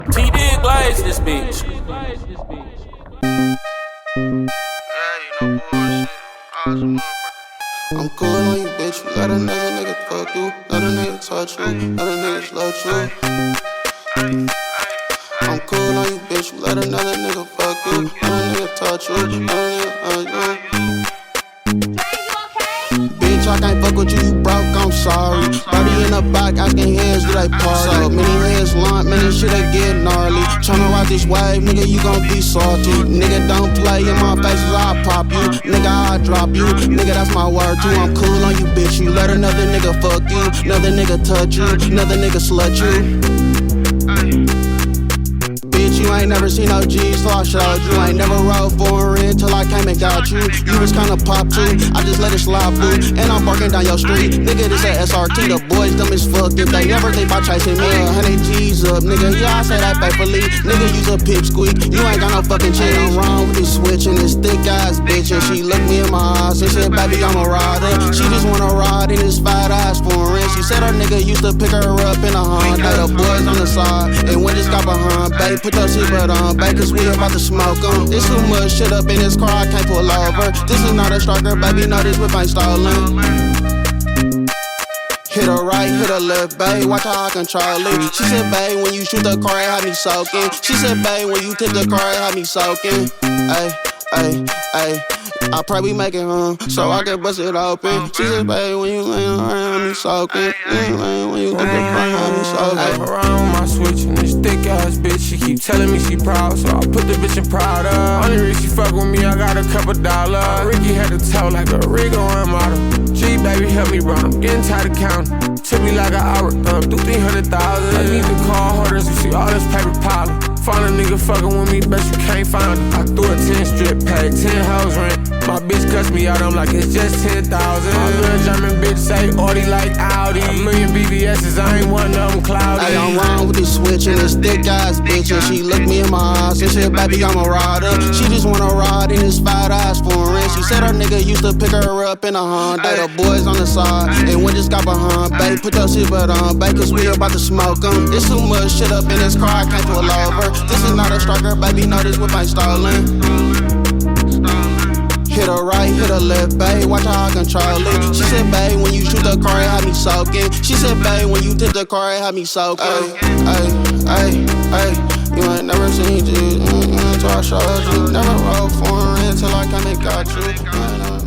T did glaze this bitch. I'm cool on you, bitch. You let another nigga fuck you, another nigga touch you, another nigga slut you. I'm cool on you, bitch. You let another nigga fuck you, another nigga touch you, another nigga hug you. Bitch, I can't fuck with you, you broke, I'm sorry. Body in the back, asking heads, do they party? So many heads lump, many shit they get gnarly. Tryna ride this wave, nigga, you gon' be salty. Nigga, don't play in my faces, I'll pop you. Nigga, I'll drop you. Nigga, that's my word too. I'm cool on you, bitch. You let another nigga fuck you, another nigga touch you, another nigga slut you. You ain't never seen no G's, so I showed you. Ain't never rode foreign till I came and got you. You was kinda pop too, I just let it slide through. And I'm barking down your street, nigga, this a SRT. The boys dumb as fuck if they never think about chasing me. 100 G's up, nigga, yeah, I say that faithfully. Nigga, use a pipsqueak, you ain't got no fucking chick. I'm wrong with this switch and this thick ass bitch. And she looked me in my eyes and said, baby, I'm a rider. She just wanna ride in this fat ass foreign. She said her nigga used to pick her up in a Honda. The boys on the side, and when just got behind, babe, put your seatbelt on, babe, cause we about to smoke 'em. There's too much shit up in this car, I can't pull over. This is not a striker, baby, no, this whip ain't stolen. Hit her right, hit her left, babe, watch how I control it. She said, babe, when you shoot the car, it had me soaking. She said, babe, when you tip the car, it had me soaking. Ay, ay, ay. I pray we make it home, so I can bust it open. She said, babe, when you lay around me soaking. When you tip the car, it had me soaking. I fuck around with my switch and this thick ass bitch. She keep telling me she proud, so I put the bitch in proud of. Only reason she fuck with me, I got a couple dollars. Ricky had to toe like a rig on model. G baby, help me run, I'm getting tired of counting. Took me like an hour, through 300,000. I need to call hoarders, you see all this paper piling. Find a nigga fucking with me, bet you can't find him. I threw a 10 strip, paid 10 hoes rent. My bitch cuts me out, I'm like, it's just 10,000. My little German bitch say Audi like Audi. A million BBS's, I ain't one of them cloudy. Hey, I'm wrong with this switch and this thick ass bitch. And she looked me in my eyes and said, baby, I'm a rider. She just wanna ride in this fat ass foreign. She said her nigga used to pick her up in a Honda. The boys on the side, and we just got behind. Babe, put your seatbelt on, babe, cause we about to smoke 'em. There's too much shit up in this car, I can't pull over. This is not a striker, baby, no, this whip ain't stolen. Hit her right, hit her left, babe, watch how I control it. She said, babe, when you shoot the car, it had me soaking. She said, babe, when you tip the car, it had me soaking. Ay, you ain't never seen G's, so I showed you. Never rode foreign till I came and got you.